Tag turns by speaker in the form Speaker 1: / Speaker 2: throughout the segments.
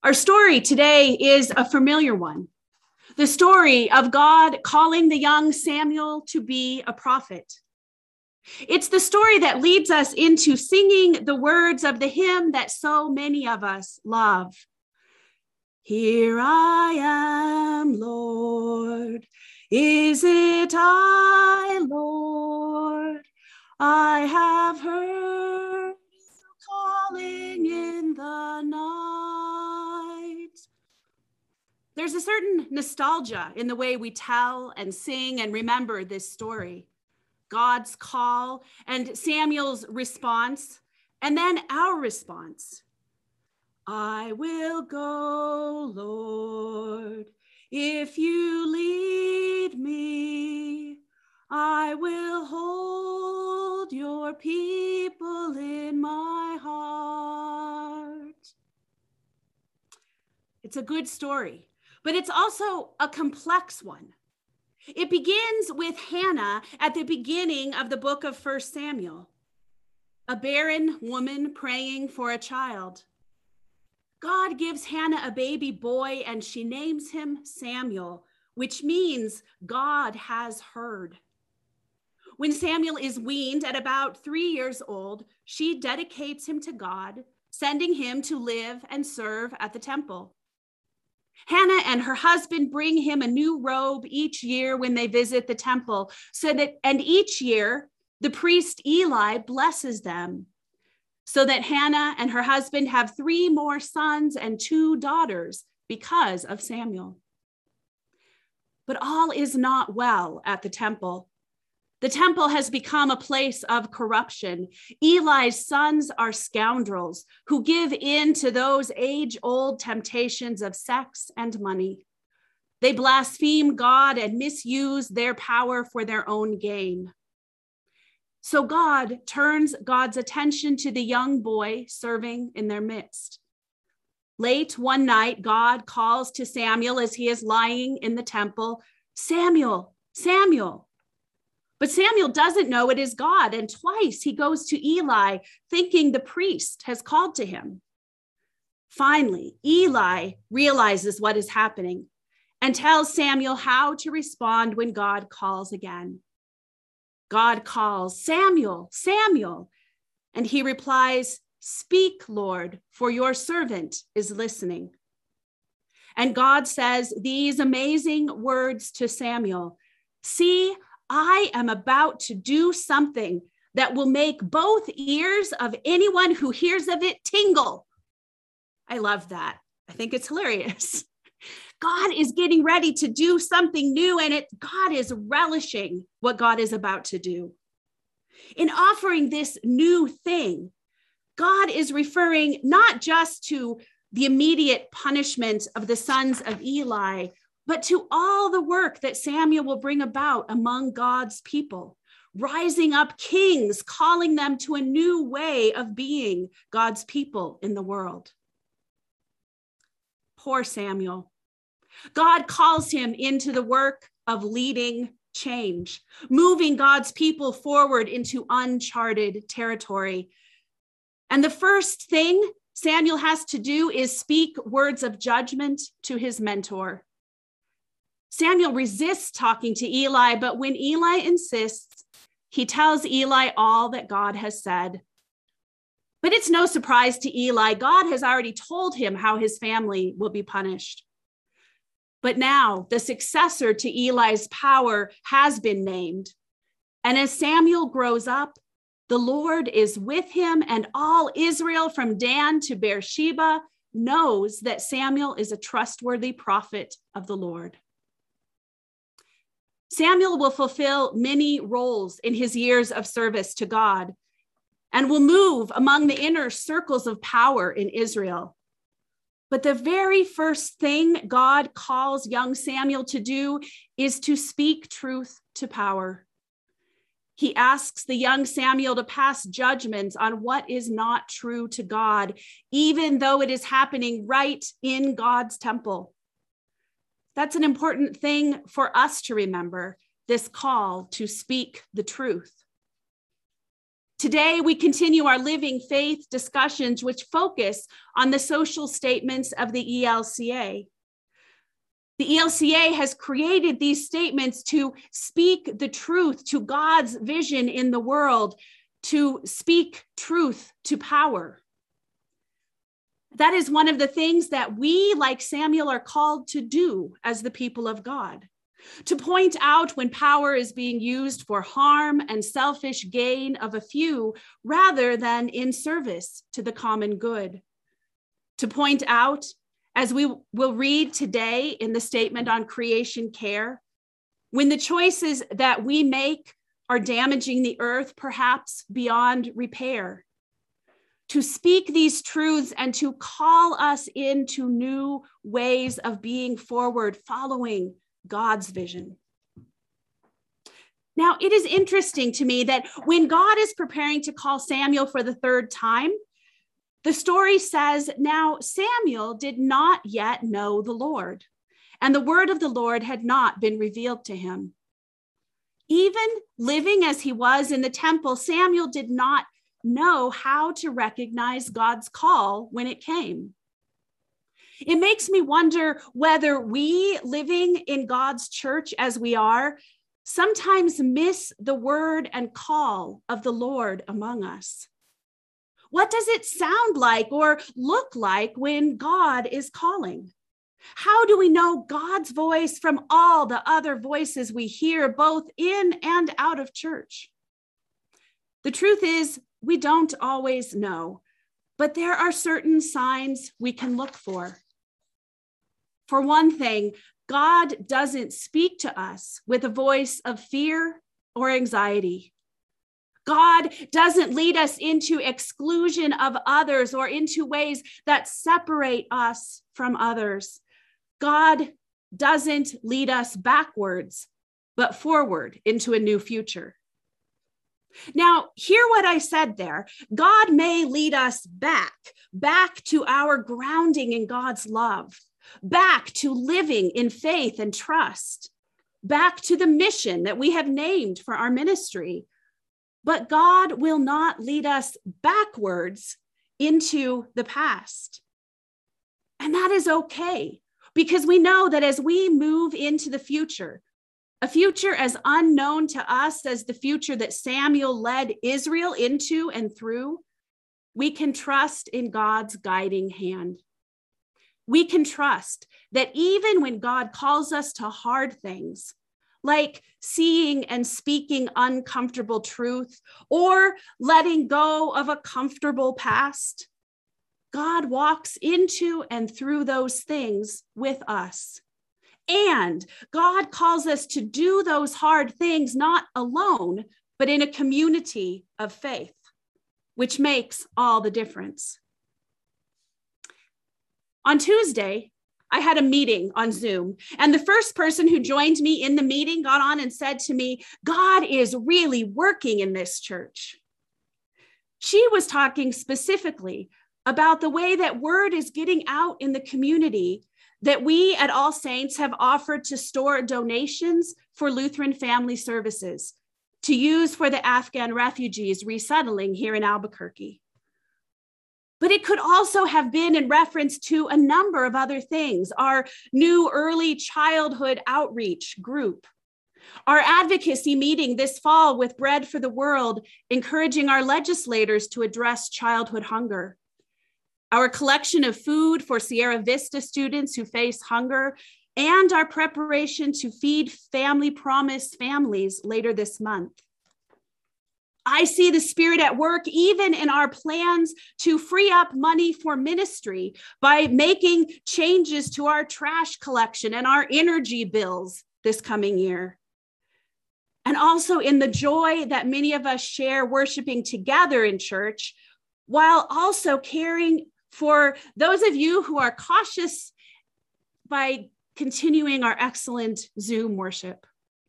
Speaker 1: Our story today is a familiar one. The story of God calling the young Samuel to be a prophet. It's the story that leads us into singing the words of the hymn that so many of us love. Here I am, Lord. Is it I, Lord? I have heard you calling in the night. There's a certain nostalgia in the way we tell and sing and remember this story. God's call and Samuel's response, and then our response. I will go, Lord, if you lead me. I will hold your people in my heart. It's a good story, but it's also a complex one. It begins with Hannah at the beginning of the book of 1 Samuel, a barren woman praying for a child. God gives Hannah a baby boy and she names him Samuel, which means God has heard. When Samuel is weaned at about 3 years old, she dedicates him to God, sending him to live and serve at the temple. Hannah and her husband bring him a new robe each year when they visit the temple, and each year the priest Eli blesses them, so that Hannah and her husband have 3 more sons and 2 daughters because of Samuel. But all is not well at the temple. The temple has become a place of corruption. Eli's sons are scoundrels who give in to those age-old temptations of sex and money. They blaspheme God and misuse their power for their own gain. So God turns God's attention to the young boy serving in their midst. Late one night, God calls to Samuel as he is lying in the temple, Samuel, Samuel. But Samuel doesn't know it is God, and twice he goes to Eli, thinking the priest has called to him. Finally, Eli realizes what is happening and tells Samuel how to respond when God calls again. God calls, Samuel, Samuel, and he replies, Speak, Lord, for your servant is listening. And God says these amazing words to Samuel, See, I am about to do something that will make both ears of anyone who hears of it tingle. I love that. I think it's hilarious. God is getting ready to do something new, and God is relishing what God is about to do. In offering this new thing, God is referring not just to the immediate punishment of the sons of Eli, but to all the work that Samuel will bring about among God's people, rising up kings, calling them to a new way of being God's people in the world. Poor Samuel. God calls him into the work of leading change, moving God's people forward into uncharted territory. And the first thing Samuel has to do is speak words of judgment to his mentor. Samuel resists talking to Eli, but when Eli insists, he tells Eli all that God has said. But it's no surprise to Eli. God has already told him how his family will be punished. But now the successor to Eli's power has been named. And as Samuel grows up, the Lord is with him, and all Israel from Dan to Beersheba knows that Samuel is a trustworthy prophet of the Lord. Samuel will fulfill many roles in his years of service to God and will move among the inner circles of power in Israel. But the very first thing God calls young Samuel to do is to speak truth to power. He asks the young Samuel to pass judgments on what is not true to God, even though it is happening right in God's temple. That's an important thing for us to remember, this call to speak the truth. Today, we continue our living faith discussions, which focus on the social statements of the ELCA. The ELCA has created these statements to speak the truth to God's vision in the world, to speak truth to power. That is one of the things that we, like Samuel, are called to do as the people of God. To point out when power is being used for harm and selfish gain of a few rather than in service to the common good. To point out, as we will read today in the statement on creation care, when the choices that we make are damaging the earth, perhaps beyond repair. To speak these truths and to call us into new ways of being forward, following God's vision. Now, it is interesting to me that when God is preparing to call Samuel for the third time, the story says, now Samuel did not yet know the Lord, and the word of the Lord had not been revealed to him. Even living as he was in the temple, Samuel did not know how to recognize God's call when it came. It makes me wonder whether we, living in God's church as we are, sometimes miss the word and call of the Lord among us. What does it sound like or look like when God is calling? How do we know God's voice from all the other voices we hear, both in and out of church? The truth is, we don't always know, but there are certain signs we can look for. For one thing, God doesn't speak to us with a voice of fear or anxiety. God doesn't lead us into exclusion of others or into ways that separate us from others. God doesn't lead us backwards, but forward into a new future. Now, hear what I said there. God may lead us back to our grounding in God's love, back to living in faith and trust, back to the mission that we have named for our ministry. But God will not lead us backwards into the past. And that is okay, because we know that as we move into the future, a future as unknown to us as the future that Samuel led Israel into and through, we can trust in God's guiding hand. We can trust that even when God calls us to hard things, like seeing and speaking uncomfortable truth or letting go of a comfortable past, God walks into and through those things with us. And God calls us to do those hard things not alone, but in a community of faith, which makes all the difference. On Tuesday, I had a meeting on Zoom, and the first person who joined me in the meeting got on and said to me, God is really working in this church. She was talking specifically about the way that word is getting out in the community, that we at All Saints have offered to store donations for Lutheran Family Services to use for the Afghan refugees resettling here in Albuquerque. But it could also have been in reference to a number of other things: our new early childhood outreach group, our advocacy meeting this fall with Bread for the World, encouraging our legislators to address childhood hunger, our collection of food for Sierra Vista students who face hunger, and our preparation to feed Family Promise families later this month. I see the Spirit at work even in our plans to free up money for ministry by making changes to our trash collection and our energy bills this coming year. And also in the joy that many of us share worshiping together in church, while also caring for those of you who are cautious by continuing our excellent Zoom worship.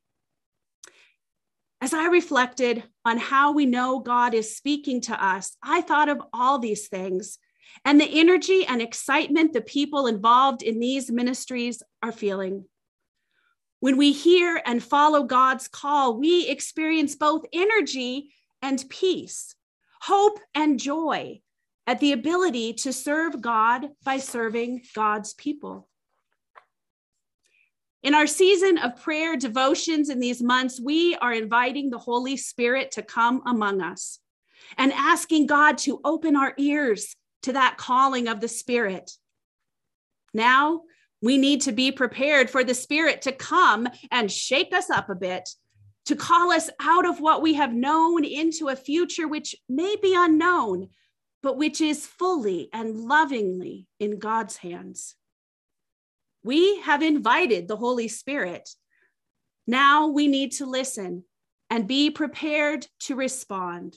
Speaker 1: As I reflected on how we know God is speaking to us, I thought of all these things and the energy and excitement the people involved in these ministries are feeling. When we hear and follow God's call, we experience both energy and peace hope and joy at the ability to serve God by serving God's people. In our season of prayer devotions in these months, we are inviting the Holy Spirit to come among us and asking God to open our ears to that calling of the Spirit. Now, we need to be prepared for the Spirit to come and shake us up a bit, to call us out of what we have known into a future which may be unknown, but which is fully and lovingly in God's hands. We have invited the Holy Spirit. Now we need to listen and be prepared to respond.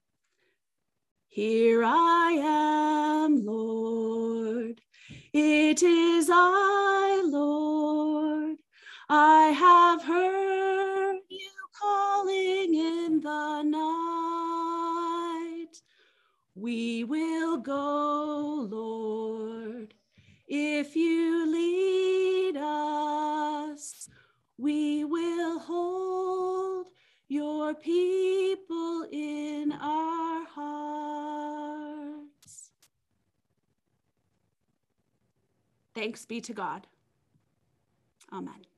Speaker 1: Here I am, Lord. It is I, Lord. I have heard you calling in the night. We will go, Lord. If you lead us, we will hold your people in our hearts. Thanks be to God. Amen.